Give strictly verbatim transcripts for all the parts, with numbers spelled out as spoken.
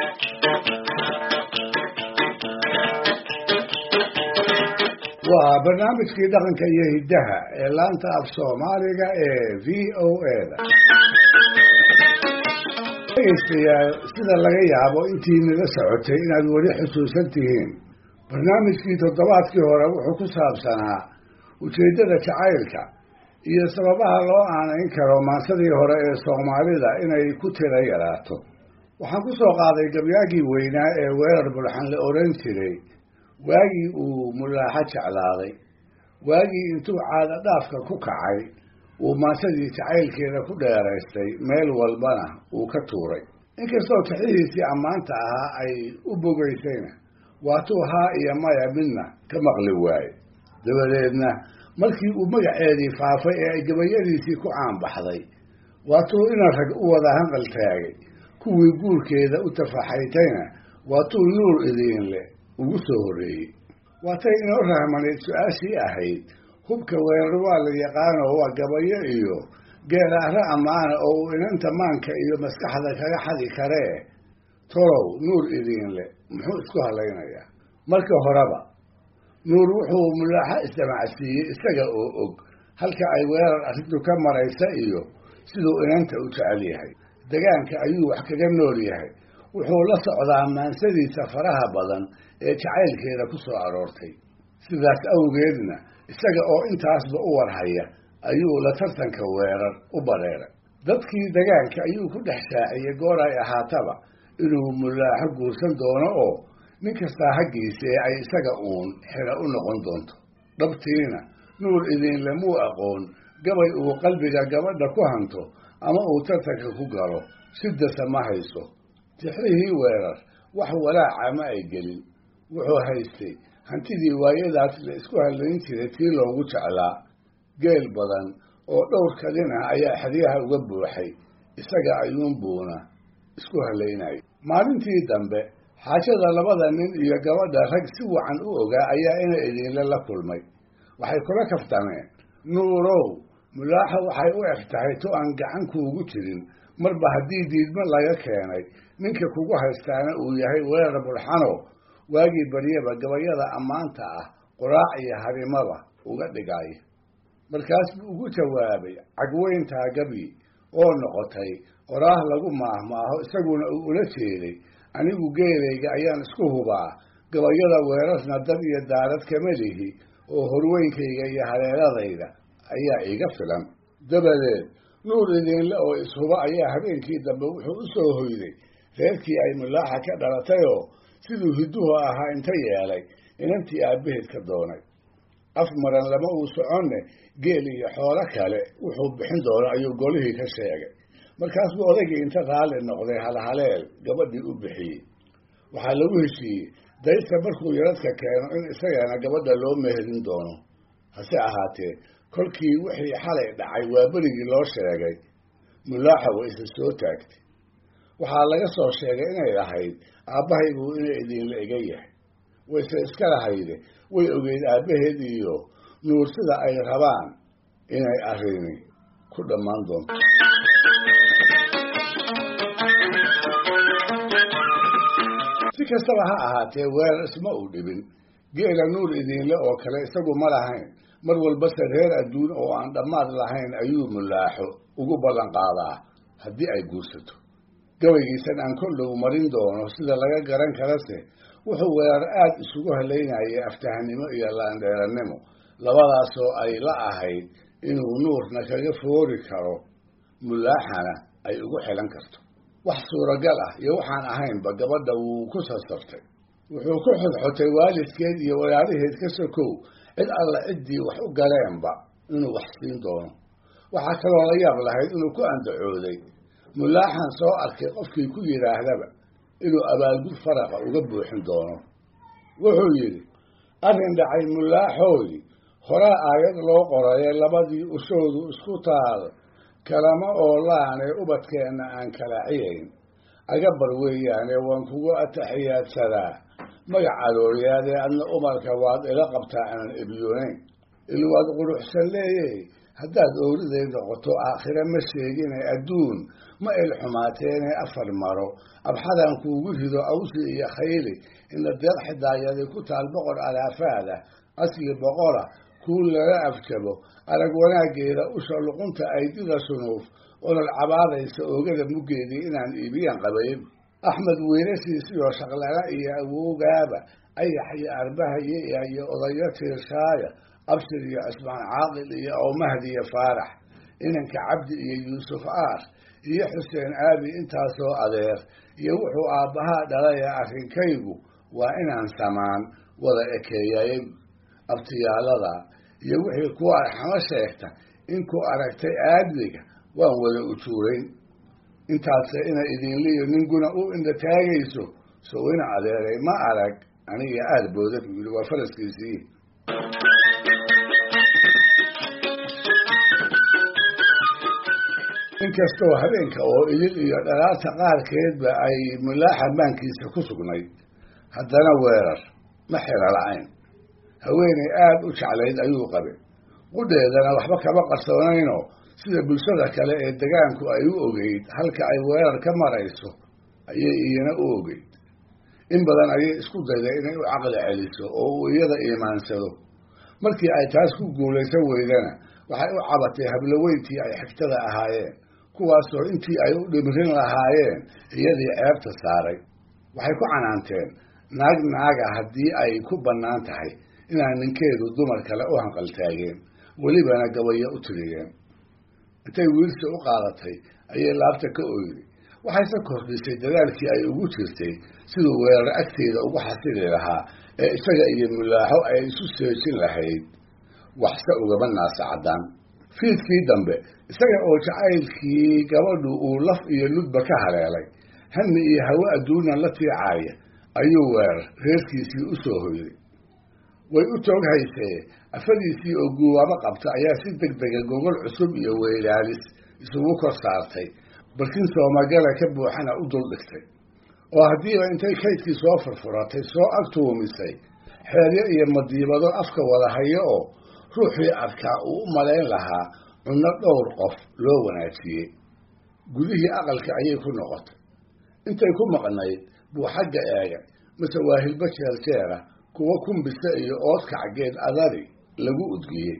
waa barnaamijkii dhaqanka iyo hiddaha ee laanta af soomaaliga ee v o a da dhegaystayaal sida laga yaabo intii nala socotay inaad weli xusuusan tihiin barnaamijkii toddobaadkii hore wuxuu ku saabsanaa ujeeddada jacaylka iyo sababaha loo aanayn karo maansadii hore ee soomaalida inay ku tira yaraato waxaan ku soo qaaday gabyaagii weynaa ee weerar bulxan la odhan jiray waagii uu mulaaxo jeclaaday waagii intuu caada dhaafka ku kacay uu maansadii jacaylkeeda ku dheeraystay meel walbana uu ka tuuray inkastoo tixihiisii ammaanta ahaa ay u bogaysayna waatuu haa iyo maya midna ka maqli waaye dabadeedna markii uu magaceedii faafay ee ay gabayadiisii ku caanbaxday waatuu ina rag u wada hanqal taagay kuwii guurkeeda u tafaxaytayna waatuu nuur idiin leh ugu soo horreeyey waatay inoo rahmanayd su-aashii ahayd hubka weerar waa la yaqaanoo waa gabayo iyo geeraahre ammaana oo uu inanta maanka iyo maskaxda kaga xadi karee tolow nuur idiin leh muxuu isku hadlaynayaa marka horeba nuur wuxuu mulaaxo isdamacsiiyey isaga oo og halka ay weerar arrintu ka maraysa iyo siduu inanta u jecel yahay degaanka ayuu wax kaga nool yahay wuxuu la socdaa maansadiisa faraha badan ee jacaylkeeda ku soo aroortay sidaas awgeedna isaga oo intaasba u warhaya ayuu la tartanka weerar u bareeray dadkii degaanka ayuu ku dhex shaaciyey goor ay ahaataba inuu mulaaxo guursan doono oo nin kastaa haggiisa ee ay isaga uun xira u noqon doonto dhabtiina nuur idiinle muu aqoon gabay uu qalbiga gabadha ku hanto ama uu tartanka ku galo siddasa ma hayso tixrihii weerar wax walaaca ma ay gelin wuxuu haystay hantidii waayadaas la isku hadlayn jiray tii loogu jeclaa geel badan oo dhowr kadin ah ayaa xeryaha uga buuxay isaga ayuunbuuna isku hadlaynaya maalintii dambe xaajada labada nin iyo gabadha rag si wacan u ogaa ayaa ina idiinle la kulmay waxay kula kaftameen nuurow mulaaxo waxay u eg tahay tu aan gacan kuugu jirin marba haddii diidmo laga keenay ninka kugu haystaana uu yahay weerar bulxano waagii baryaba gabayada ammaanta ah qoraac iyo harimaba uga dhigaya markaas buu ugu jawaabay cagweyntaa gabi oo noqotay qoraah lagu maahmaaho isaguna uu ula jeeday anigu geelayga ayaan isku hubaa gabayada weerarna dad iyo daarad kama lihi oo horweynkayga iyo hareeradayda ayaa iiga filan dabadeed nuur idiinle oo ishuba ayaa habeenkii dambe wuxuu u soo hoyday reerkii ay mulaaxa ka dhalatayoo siduu hidduhu ahaa inta yeelay inantii aabbaheed ka doonay af maran lama uu soconne geel iyo xoolo kale wuxuu bixin doono ayuu golihii ka sheegay markaas buu odaygii inta raalli noqday halhaleel gabadhii u bixiyey waxaa lagu heshiiyey daysta markuu yaradka keeno in isagana gabadha loo meherin doono hase ahaatee kolkii wixii xalay dhacay waa berigii loo sheegay mulaaxa way isa soo taagtay waxaa laga soo sheegay inay lahayd aabbahaybuu ina idiinla iga yahay wayse iska lahayde way ogeyd aabbaheed iyo nuur sida ay rabaan inay arrini ku dhammaan doonto si kastaba ha ahaatee weerar isma uu dhibin geela nuur idiinle oo kale isagu ma lahayn mar walbase reer adduun oo aan dhammaad lahayn ayuu mulaaxo ugu ballan qaadaa haddii ay guursato gabaygiisan aan kollow marin doono sida laga garan karase wuxuu weerar aad isugu halaynayay aftahanimo iyo laandheerannimo labadaasoo ay la ahayd inuu nuurna kaga foori karo mulaaxana ay ugu xilan karto wax suuragal ah iyo waxaan ahaynba gabadha wuu ku sasaftay wuxuu ku xodxotay waalidkeed iyo walaalaheed ka sokow cid alla ciddii wax u galeenba inuu wax siin doono waxaa kaloo la yaab lahayd inuu ku andacooday mulaaxan soo arkay qofkii ku yidhaahdaba inuu abaalgud faraqa uga buuxin doono wuxuu yidhi arrin dhacay mulaaxoodii horaa aayad loo qorayay labadii ushoodu isku taal kalama oo laanee ubadkeenna aan kala ciyayn agabar weeyaane waan kugu ataxiyaadsadaa magac arooryaadee adna umarka waad ila qabtaa aanan ebyoonayn ilwaad quruxsan leeyey haddaad ooriday noqoto aakhire ma sheegine adduun ma el xumaateene afar maro abxadan kuugu rido awsi iyo khayli ina deeq xidaayadi ku taal boqor alaafaada asli boqora kuu laga afjabo arag wanaaggeeda usha luqunta aydida sunuuf olol cabaadaysa oogada muggeedii inaan iibiyaan qabayn axmed weyrasiisiyo shaqlala iyo awowgaaba ayax iyo arbahaye iyo odayo tiirshaaya abshir iyo cismaan caaqil iyo awmahdi iyo faarax inanka cabdi iyo yuusuf aar iyo xuseen aabi intaasoo adeer iyo wuxuu aabbahaa dhalaya arrinkaygu waa inaan samaan wada ekeeyay abtiyaalada iyo wixii ku arxamo sheegta inkuu aragtay aadmiga waan wada ujuurayn intaase ina idinliyo ninguna u indha taagayso sow ina adeeray ma arag aniga aada booda buu yidhi waa faraskiisii inkastoo habeenka oo idil iyo dhalaarta qaarkeedba ay mulaaxa maankiisa ku sugnayd haddana weerar ma xira la-ayn haweenay aada u jeclayd ayuu qabay qudheedana waxba kama qarsoonaynoo sida bulshada kale ee degaanku ay u ogeyd halka ay weerar ka marayso ayay iyana u ogeyd in badan ayay isku dayday inay u caqli celiso oo uu iyada iimaansado markii ay taas ku guulaysan weydana waxay u cabatay habloweyntii ay xigtada ahaayeen kuwaasoo intii ay u dhimrin lahaayeen iyadii ceebta saaray waxay ku canaanteen naag naaga haddii ay ku bannaan tahay inaan ninkeedu dumar kale u hanqaltaageen welibana gabayo u tiriyeen intay wiilsi u qaadatay ayay laabta ka oyday waxayse kordhisay dadaalkii ay ugu jirtay siduu weerar agteeda ugu xasili lahaa ee isaga iyo mulaaxo ay isu seejin lahayd waxse ugaba naasa caddaan fiidkii dambe isaga oo jacaylkii gabadhu uu laf iyo ludba ka haleelay hanni iyo hawe adduunan la tiicaaya ayuu weerar reerkiisii u soo hoyday way u toog haysee afadiisii oo guubaabo qabta ayaa si deg dega gogol cusub iyo weylaalis isugu kor saartay balkin soomagala ka buuxana u dul dhigtay oo haddiiba intay kaydkii soo furfuratay soo agtuumisay xeelyo iyo madiibado afka wada hayo oo ruuxii arkaa uu u malayn lahaa cunno dhowr qof loo wanaajiyey gudihii aqalka ayay ku noqotay intay ku maqnayd buu xagga eegay mase waa hilbo jeerjeera kuwa kumbisa iyo oodkacgeed adari lagu udgiyey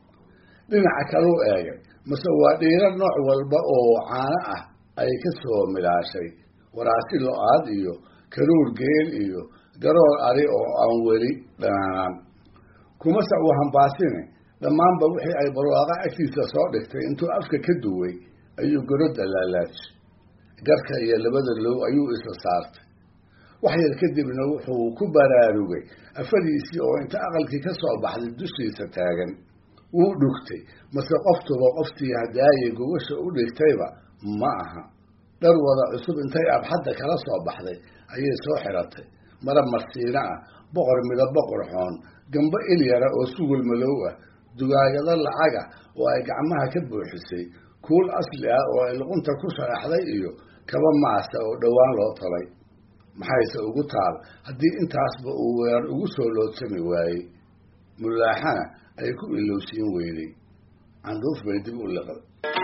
dhinaca kaluu eegay mase waa dhiiro nooc walba oo caano ah ay ka soo milaashay waraasi lo-aad iyo karuur geel iyo garoor ari oo aan weli dhananaan kumase uu hambaasine dhammaanba wixii ay barwaaqa agtiisa soo dhigtay intuu afka ka duway ayuu gorodda laalaajay garka iyo labada low ayuu isa saartay wax yar kadibna wuxuu ku baraarugay afadiisii oo inta aqalkii ka soo baxday dushiisa taagan wuu dhugtay mase qoftuba qoftii hadaayay gogasha u dhigtayba ma aha dhar wada cusub intay abxadda kala soo baxday ayay soo xiratay mara marsiina ah boqor midabo qurxoon gambo ilyara oo sugul madow ah dugaagado lacaga oo ay gacmaha ka buuxisay kuul asli ah oo ay luqunta ku sharaxday iyo kaba maasa oo dhowaan loo talay maxayse ugu taal haddii intaasba uu weerar ugu soo loodsami waayey mulaaxana ay ku ilowsiin weyday candhuuf bay dib u liqday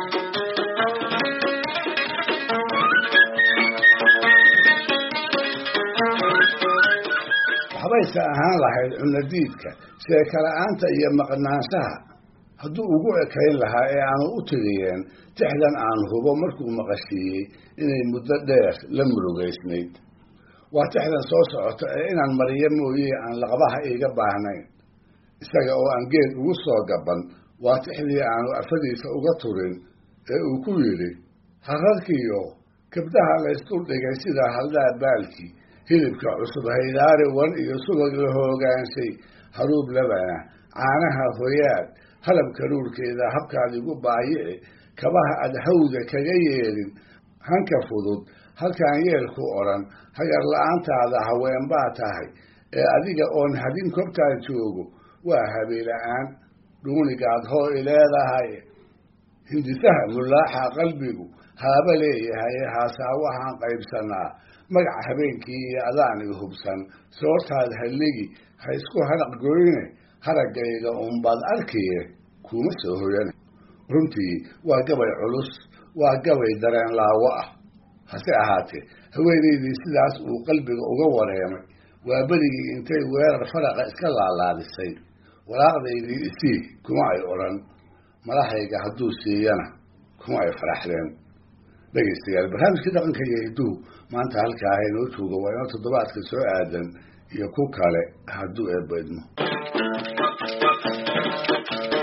waxbayse ahaan lahayd cunadiidka sheekala-aanta iyo maqnaanshaha hadduu ugu ekayn lahaa ee aanu u tiriyeen tixdan aan hubo markuu maqashiiyey inay muddo dheer la murugaysnayd waa tixdan soo socota ee inaan mariyo mooye aan laqbaha iiga baahnayn isaga oo aan geed ugu soo gaban waa tixdii aanu afadiisa uga turin ee uu ku yidhi hararkiyo kabdaha laysdul dhigay sida haldhaa baalkii hilibka cusub haydaari wan iyo subag la hoogaanshay haruub labana caanaha hoyaad halab karuurkeeda habkaad igu baayici kabaha ad hawda kaga yeelin hanka fudud halkaan yeelku odhan hagar la-aantaada haween baa tahay ee adiga oon habin kortaa joogo waa habeela-aan dhuunigaad hoo i leedahay hindisaha mulaaxa qalbigu haaba leeyahay haasaa waxaan qaybsanaa magaca habeenkii iyo adaaniga hubsan soortaad halligi ha isku haraq goyne haraggayga unbaad arkiye kuma soo hoyane runtii waa gabay culus, waa gabay dareen laawo ah. hase ahaatee haweenaydii sidaas uu qalbiga uga wareemay waa berigii intay weerar faraqa iska laalaadisay walaaqdaydii isii kuma ay odhan, malahayga hadduu siiyana kuma ay faraxdeen. dhegaystayaal, barnaamijkii dhaqanka iyo hidduhu maanta halkaa haynoo joogo. waa inoo toddobaadka soo aadan iyo ku kale hadduu eebba idmo.